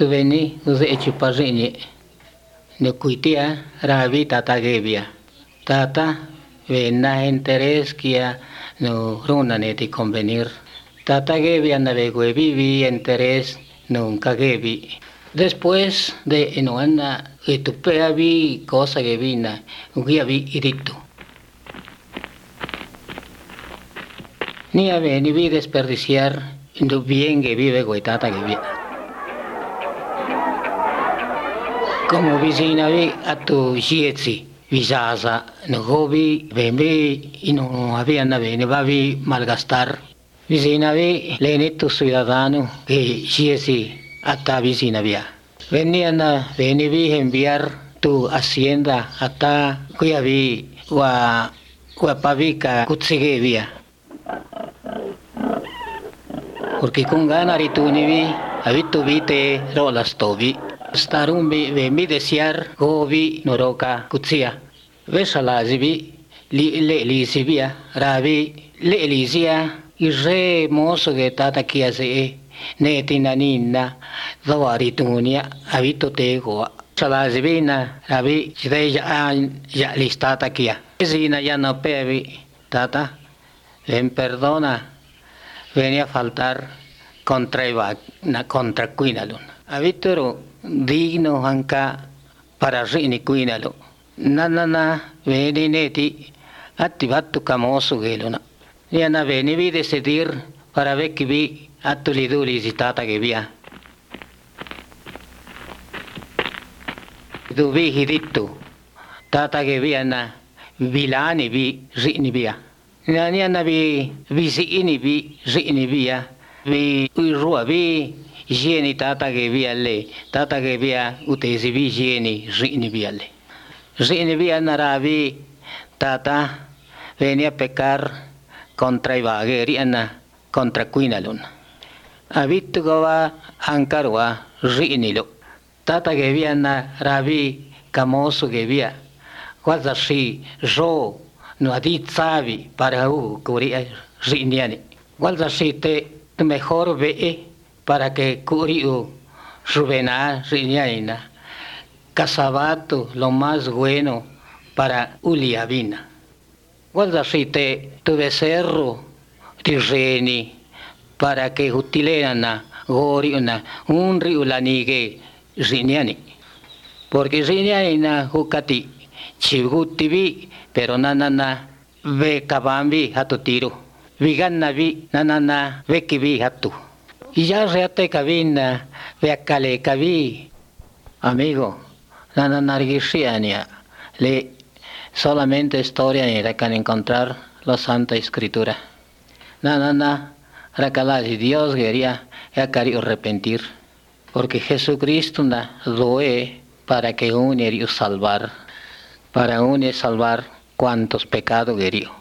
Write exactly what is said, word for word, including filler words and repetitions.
tuveni uze echiparriñe ne kuitia rabi tata gebia tata vena interés kia no runa neti convenir tata gebia na vegwe vivi interés nunca gebi después de enoana etupea vi cosa gebina ugia vi irito ni ave ni vi desperdiciar no bien que vive goitata gebia como vecina vi a tu jietsi visaza no hobby bembe y no había nada ne va vi malgastar vecina vi lenito ciudadano que jietsi hasta vecina via venían a veni enviar tu hacienda hasta cuya vi wa wa pavika kutsige via porque con ganar y tu ni vi habito vite rolas tobi Starum be mi desear gobi noroka kutsia. Vesala zibi li le li sibia rabi le lisia irre moso ge tata kia se netina nina dawari tunia habito te go. Sala zibina rabi jide ya ya listata kia. Zina ya no pevi tata ven perdona venía a faltar contra iba na contra cuinalun. Habitoro digno hanka para rini kuinalo nanana veni neti attivatu kamosu gelona niana veni vi decidir para ver que vi atuliduri zitata que via du vi hidittu tata que via na vilani vi rini via niana vi visini vi rini via vi uirua vi Jeni tata que viale, tata que via utesi vi jeni rini viale. Rini via naravi tata venía a pecar contra ibageri ana contra kuinalun. Abitu gawa ankarwa rinilo. Tata que via naravi kamosu que via. Guardashi ro no adit sabi para u kuri riniani. Guardashi te mejor ve para que curiu Rubena Riñaina casabato lo más bueno para Uliavina. Guarda si te tu becerro tirreni para que utilena goriuna un riulanigue Riñani. Porque Riñaina hukati chigutivi pero nanana ve kabambi hatu tiro. Viganna vi nanana ve kivi hatu. Y ya reate cabina, ve a cale cabi, amigo, la nanarguisiania, le solamente historia ni la can encontrar la Santa Escritura. Na na na, racala si Dios quería, ya quería arrepentir, porque Jesucristo na doe para que uno salvar, para uno salvar cuantos pecados quería.